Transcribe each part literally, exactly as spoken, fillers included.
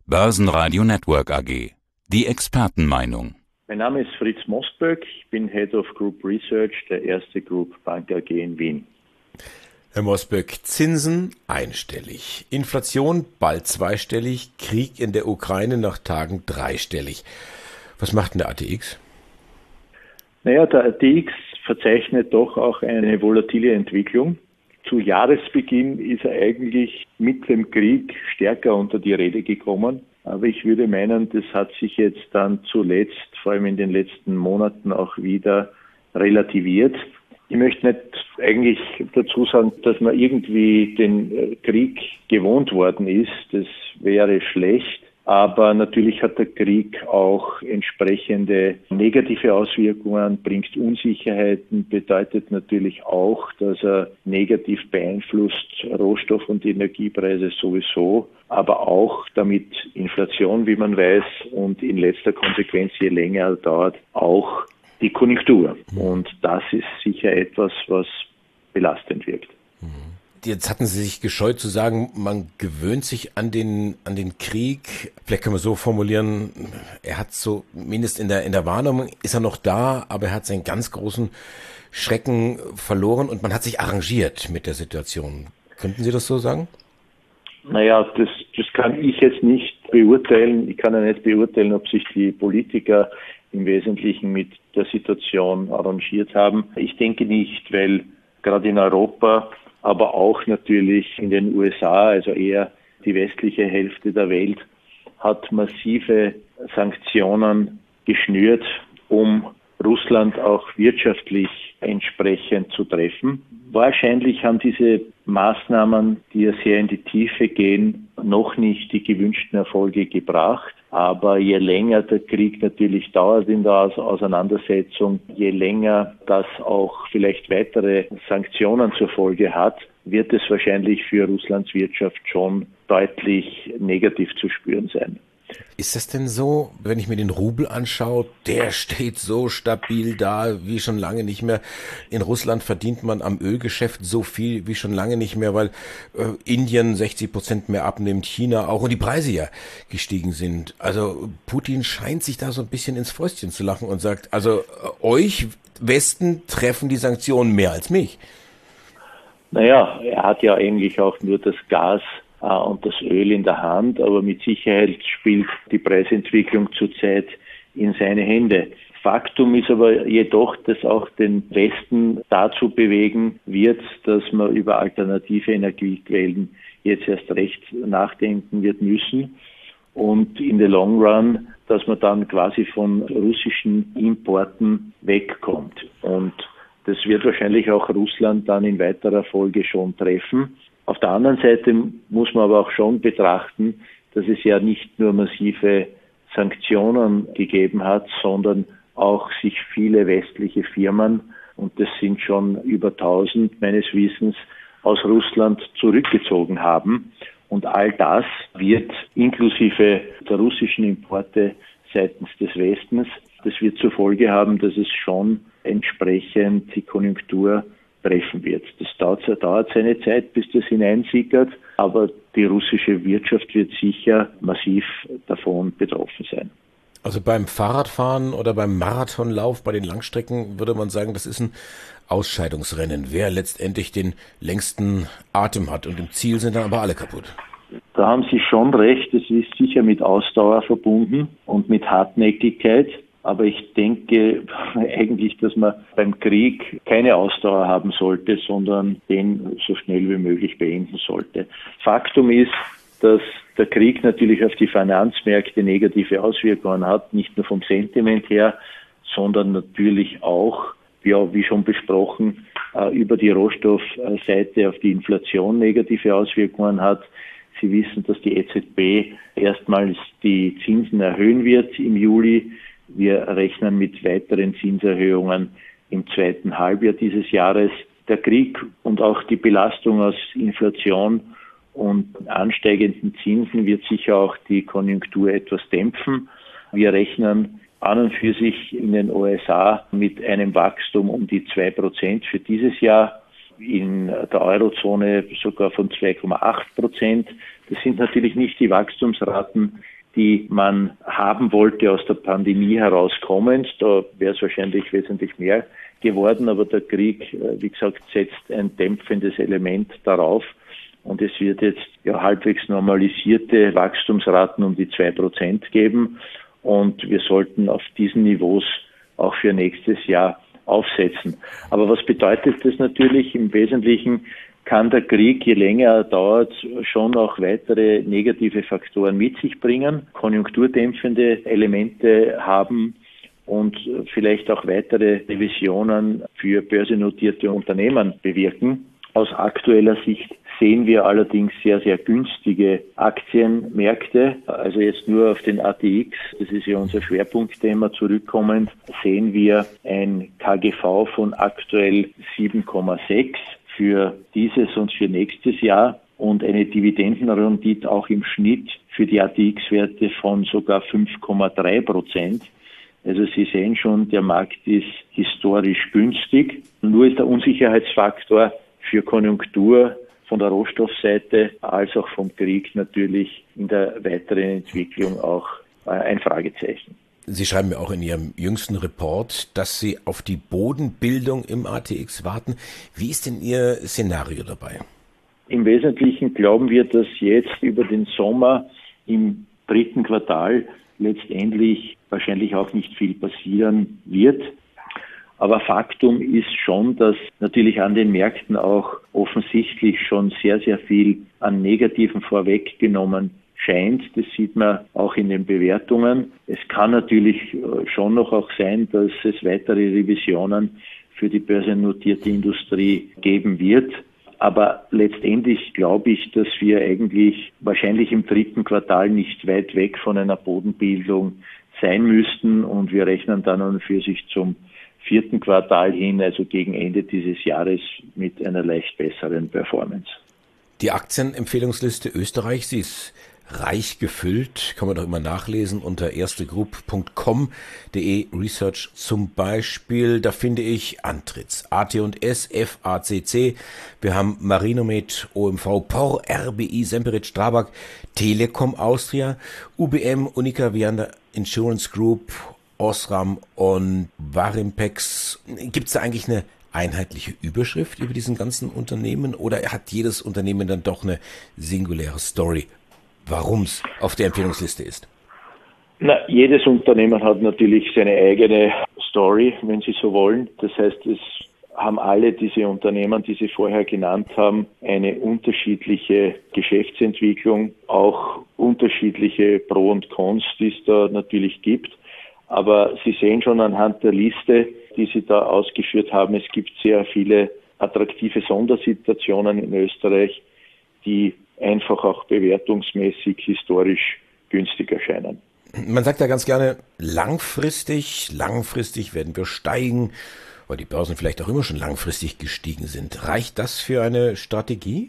Börsenradio Network A G. Die Expertenmeinung. Mein Name ist Fritz Mostböck, ich bin Head of Group Research der Erste Group Bank A G in Wien. Herr Mostböck, Zinsen einstellig, Inflation bald zweistellig, Krieg in der Ukraine nach Tagen dreistellig. Was macht denn der A T X? Naja, der A T X verzeichnet doch auch eine volatile Entwicklung. Zu Jahresbeginn ist er eigentlich mit dem Krieg stärker unter die Räder gekommen. Aber ich würde meinen, das hat sich jetzt dann zuletzt, vor allem in den letzten Monaten, auch wieder relativiert. Ich möchte nicht eigentlich dazu sagen, dass man irgendwie den Krieg gewohnt worden ist. Das wäre schlecht. Aber natürlich hat der Krieg auch entsprechende negative Auswirkungen, bringt Unsicherheiten, bedeutet natürlich auch, dass er negativ beeinflusst Rohstoff- und Energiepreise sowieso, aber auch damit Inflation, wie man weiß, und in letzter Konsequenz, je länger er dauert, auch die Konjunktur. Und das ist sicher etwas, was belastend wirkt. Jetzt hatten Sie sich gescheut zu sagen, man gewöhnt sich an den an den Krieg. Vielleicht können wir so formulieren, er hat so, mindestens in der in der Wahrnehmung ist er noch da, aber er hat seinen ganz großen Schrecken verloren und man hat sich arrangiert mit der Situation. Könnten Sie das so sagen? Naja, das, das kann ich jetzt nicht beurteilen. Ich kann ja nicht beurteilen, ob sich die Politiker im Wesentlichen mit der Situation arrangiert haben. Ich denke nicht, weil gerade in Europa, aber auch natürlich in den U S A, also eher die westliche Hälfte der Welt, hat massive Sanktionen geschnürt, um Russland auch wirtschaftlich entsprechend zu treffen. Wahrscheinlich haben diese Maßnahmen, die ja sehr in die Tiefe gehen, noch nicht die gewünschten Erfolge gebracht. Aber je länger der Krieg natürlich dauert in der Auseinandersetzung, je länger das auch vielleicht weitere Sanktionen zur Folge hat, wird es wahrscheinlich für Russlands Wirtschaft schon deutlich negativ zu spüren sein. Ist das denn so, wenn ich mir den Rubel anschaue, der steht so stabil da wie schon lange nicht mehr. In Russland verdient man am Ölgeschäft so viel wie schon lange nicht mehr, weil äh, Indien sechzig Prozent mehr abnimmt, China auch und die Preise ja gestiegen sind. Also Putin scheint sich da so ein bisschen ins Fäustchen zu lachen und sagt, also äh, euch Westen treffen die Sanktionen mehr als mich. Naja, er hat ja eigentlich auch nur das Gas und das Öl in der Hand, aber mit Sicherheit spielt die Preisentwicklung zurzeit in seine Hände. Faktum ist aber jedoch, dass auch den Westen dazu bewegen wird, dass man über alternative Energiequellen jetzt erst recht nachdenken wird müssen und in the long run, dass man dann quasi von russischen Importen wegkommt. Und das wird wahrscheinlich auch Russland dann in weiterer Folge schon treffen. Auf der anderen Seite muss man aber auch schon betrachten, dass es ja nicht nur massive Sanktionen gegeben hat, sondern auch sich viele westliche Firmen, und das sind schon über tausend meines Wissens, aus Russland zurückgezogen haben. Und all das wird inklusive der russischen Importe seitens des Westens, das wird zur Folge haben, dass es schon entsprechend die Konjunktur treffen wird. Das dauert, dauert seine Zeit, bis das hineinsickert, aber die russische Wirtschaft wird sicher massiv davon betroffen sein. Also beim Fahrradfahren oder beim Marathonlauf, bei den Langstrecken würde man sagen, das ist ein Ausscheidungsrennen, wer letztendlich den längsten Atem hat und im Ziel sind dann aber alle kaputt. Da haben Sie schon recht, es ist sicher mit Ausdauer verbunden und mit Hartnäckigkeit. Aber ich denke eigentlich, dass man beim Krieg keine Ausdauer haben sollte, sondern den so schnell wie möglich beenden sollte. Faktum ist, dass der Krieg natürlich auf die Finanzmärkte negative Auswirkungen hat, nicht nur vom Sentiment her, sondern natürlich auch, ja, wie schon besprochen, über die Rohstoffseite auf die Inflation negative Auswirkungen hat. Sie wissen, dass die E Z B erstmals die Zinsen erhöhen wird im Juli. Wir rechnen mit weiteren Zinserhöhungen im zweiten Halbjahr dieses Jahres. Der Krieg und auch die Belastung aus Inflation und ansteigenden Zinsen wird sicher auch die Konjunktur etwas dämpfen. Wir rechnen an und für sich in den U S A mit einem Wachstum um die zwei Prozent für dieses Jahr. in der Eurozone sogar von zwei Komma acht Prozent. Das sind natürlich nicht die Wachstumsraten, die man haben wollte aus der Pandemie herauskommend. Da wäre es wahrscheinlich wesentlich mehr geworden, aber der Krieg, wie gesagt, setzt ein dämpfendes Element darauf. Und es wird jetzt ja halbwegs normalisierte Wachstumsraten um die zwei Prozent geben. Und wir sollten auf diesen Niveaus auch für nächstes Jahr aufsetzen. Aber was bedeutet das natürlich? Im Wesentlichen kann der Krieg, je länger er dauert, schon auch weitere negative Faktoren mit sich bringen, konjunkturdämpfende Elemente haben und vielleicht auch weitere Revisionen für börsennotierte Unternehmen bewirken. Aus aktueller Sicht sehen wir allerdings sehr, sehr günstige Aktienmärkte. Also jetzt nur auf den A T X, das ist ja unser Schwerpunktthema, zurückkommend, sehen wir ein K G V von aktuell sieben Komma sechs für dieses und für nächstes Jahr und eine Dividendenrendite auch im Schnitt für die A T X-Werte von sogar fünf Komma drei Prozent. Also Sie sehen schon, der Markt ist historisch günstig. Nur ist der Unsicherheitsfaktor für Konjunktur von der Rohstoffseite als auch vom Krieg natürlich in der weiteren Entwicklung auch ein Fragezeichen. Sie schreiben mir auch in Ihrem jüngsten Report, dass Sie auf die Bodenbildung im A T X warten. Wie ist denn Ihr Szenario dabei? Im Wesentlichen glauben wir, dass jetzt über den Sommer im dritten Quartal letztendlich wahrscheinlich auch nicht viel passieren wird. Aber Faktum ist schon, dass natürlich an den Märkten auch offensichtlich schon sehr, sehr viel an Negativen vorweggenommen scheint. Das sieht man auch in den Bewertungen. Es kann natürlich schon noch auch sein, dass es weitere Revisionen für die börsennotierte Industrie geben wird. Aber letztendlich glaube ich, dass wir eigentlich wahrscheinlich im dritten Quartal nicht weit weg von einer Bodenbildung sein müssten. Und wir rechnen dann an und für sich zum vierten Quartal hin, also gegen Ende dieses Jahres, mit einer leicht besseren Performance. Die Aktienempfehlungsliste Österreich, sie ist reich gefüllt, kann man doch immer nachlesen unter erstegroup punkt com punkt de Research zum Beispiel. Da finde ich Antritts, A T und S, F A C C, wir haben Marinomed, O M V, P O R, R B I, Semperit, Strabag, Telekom Austria, U B M, Unica, Vianda Insurance Group, Osram und Varimpex. Gibt es da eigentlich eine einheitliche Überschrift über diesen ganzen Unternehmen oder hat jedes Unternehmen dann doch eine singuläre Story, warum es auf der Empfehlungsliste ist? Na, jedes Unternehmen hat natürlich seine eigene Story, wenn Sie so wollen. Das heißt, es haben alle diese Unternehmen, die Sie vorher genannt haben, eine unterschiedliche Geschäftsentwicklung, auch unterschiedliche Pro und Cons, die es da natürlich gibt. Aber Sie sehen schon anhand der Liste, die Sie da ausgeführt haben, es gibt sehr viele attraktive Sondersituationen in Österreich, die einfach auch bewertungsmäßig historisch günstig erscheinen. Man sagt ja ganz gerne, langfristig, langfristig werden wir steigen, weil die Börsen vielleicht auch immer schon langfristig gestiegen sind. Reicht das für eine Strategie?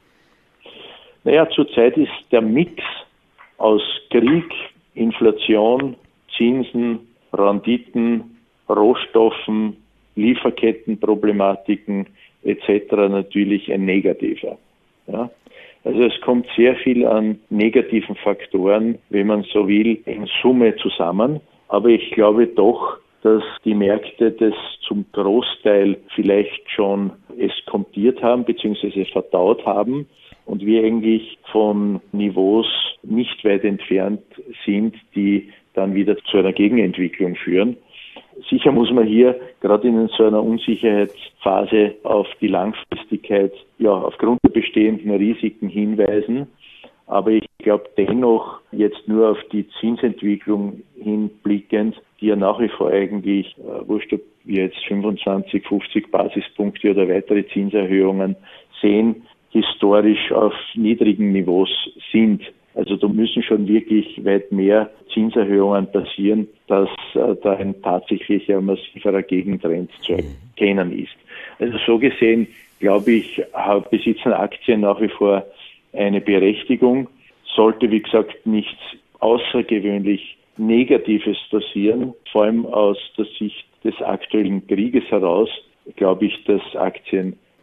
Naja, zurzeit ist der Mix aus Krieg, Inflation, Zinsen, Renditen, Rohstoffen, Lieferkettenproblematiken et cetera natürlich ein negativer. Ja? Also es kommt sehr viel an negativen Faktoren, wenn man so will, in Summe zusammen. Aber ich glaube doch, dass die Märkte das zum Großteil vielleicht schon eskontiert haben bzw. verdaut haben und wir eigentlich von Niveaus nicht weit entfernt sind, die dann wieder zu einer Gegenentwicklung führen. Sicher muss man hier gerade in so einer Unsicherheitsphase auf die Langfristigkeit, ja, aufgrund der bestehenden Risiken hinweisen. Aber ich glaube dennoch jetzt nur auf die Zinsentwicklung hinblickend, die ja nach wie vor eigentlich, äh, wurscht ob wir jetzt fünfundzwanzig, fünfzig Basispunkte oder weitere Zinserhöhungen sehen, historisch auf niedrigen Niveaus sind. Also da müssen schon wirklich weit mehr Zinserhöhungen passieren, dass äh, da ein tatsächlicher massiverer Gegentrend zu erkennen ist. Also so gesehen, glaube ich, besitzen Aktien nach wie vor eine Berechtigung. Sollte, wie gesagt, nichts außergewöhnlich Negatives passieren, vor allem aus der Sicht des aktuellen Krieges heraus, glaube ich, dass Aktien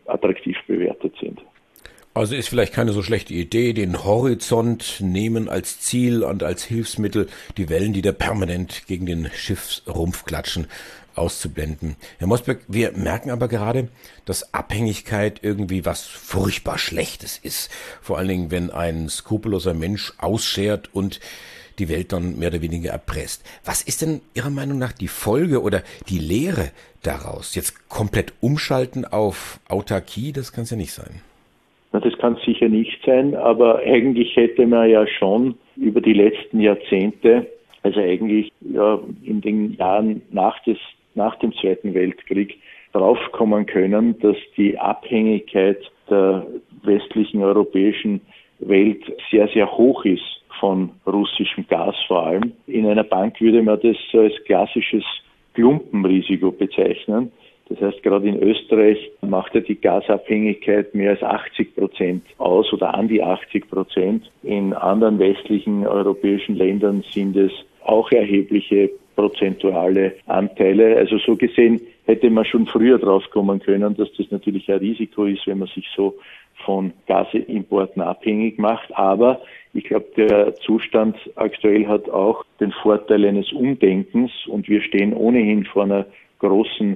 attraktiv bewertet sind. Also ist vielleicht keine so schlechte Idee, den Horizont nehmen als Ziel und als Hilfsmittel, die Wellen, die da permanent gegen den Schiffsrumpf klatschen, auszublenden. Herr Mosberg, wir merken aber gerade, dass Abhängigkeit irgendwie was furchtbar Schlechtes ist. Vor allen Dingen, wenn ein skrupelloser Mensch ausschert und die Welt dann mehr oder weniger erpresst. Was ist denn Ihrer Meinung nach die Folge oder die Lehre daraus? Jetzt komplett umschalten auf Autarkie, das kann es ja nicht sein. Na, das kann es sicher nicht sein, aber eigentlich hätte man ja schon über die letzten Jahrzehnte, also eigentlich ja in den Jahren nach, des, nach dem Zweiten Weltkrieg, draufkommen können, dass die Abhängigkeit der westlichen europäischen Welt sehr, sehr hoch ist von russischem Gas vor allem. In einer Bank würde man das als klassisches Klumpenrisiko bezeichnen. Das heißt, gerade in Österreich macht ja die Gasabhängigkeit mehr als achtzig Prozent aus oder an die achtzig Prozent. In anderen westlichen europäischen Ländern sind es auch erhebliche prozentuale Anteile. Also so gesehen hätte man schon früher drauf kommen können, dass das natürlich ein Risiko ist, wenn man sich so von Gasimporten abhängig macht. Aber ich glaube, der Zustand aktuell hat auch den Vorteil eines Umdenkens und wir stehen ohnehin vor einer großen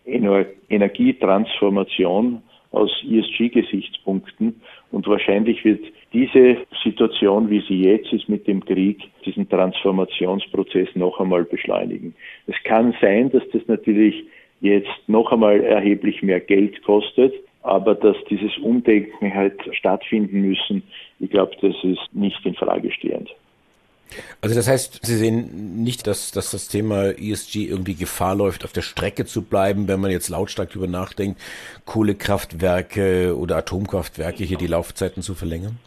Energietransformation aus E S G-Gesichtspunkten und wahrscheinlich wird diese Situation, wie sie jetzt ist mit dem Krieg, diesen Transformationsprozess noch einmal beschleunigen. Es kann sein, dass das natürlich jetzt noch einmal erheblich mehr Geld kostet, aber dass dieses Umdenken halt stattfinden müssen, ich glaube, das ist nicht in Frage stehend. Also das heißt, Sie sehen nicht, dass, dass das Thema E S G irgendwie Gefahr läuft, auf der Strecke zu bleiben, wenn man jetzt lautstark darüber nachdenkt, Kohlekraftwerke oder Atomkraftwerke hier die Laufzeiten zu verlängern?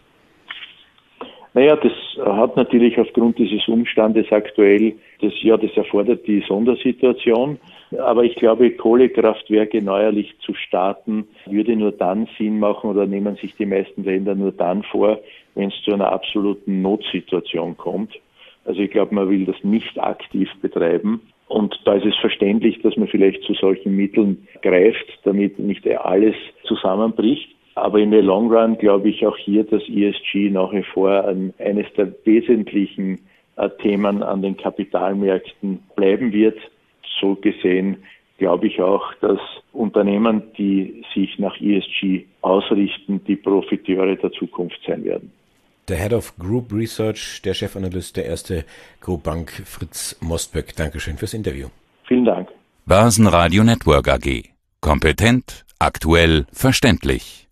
Naja, das hat natürlich aufgrund dieses Umstandes aktuell, das ja, das erfordert die Sondersituation. Aber ich glaube, Kohlekraftwerke neuerlich zu starten, würde nur dann Sinn machen oder nehmen sich die meisten Länder nur dann vor, wenn es zu einer absoluten Notsituation kommt. Also ich glaube, man will das nicht aktiv betreiben. Und da ist es verständlich, dass man vielleicht zu solchen Mitteln greift, damit nicht alles zusammenbricht. Aber in der Long Run glaube ich auch hier, dass E S G nach wie vor ein, eines der wesentlichen äh, Themen an den Kapitalmärkten bleiben wird. So gesehen glaube ich auch, dass Unternehmen, die sich nach E S G ausrichten, die Profiteure der Zukunft sein werden. Der Head of Group Research, der Chefanalyst der Erste Group Bank, Fritz Mosberg. Dankeschön fürs Interview. Vielen Dank. Börsenradio Network A G. Kompetent, aktuell, verständlich.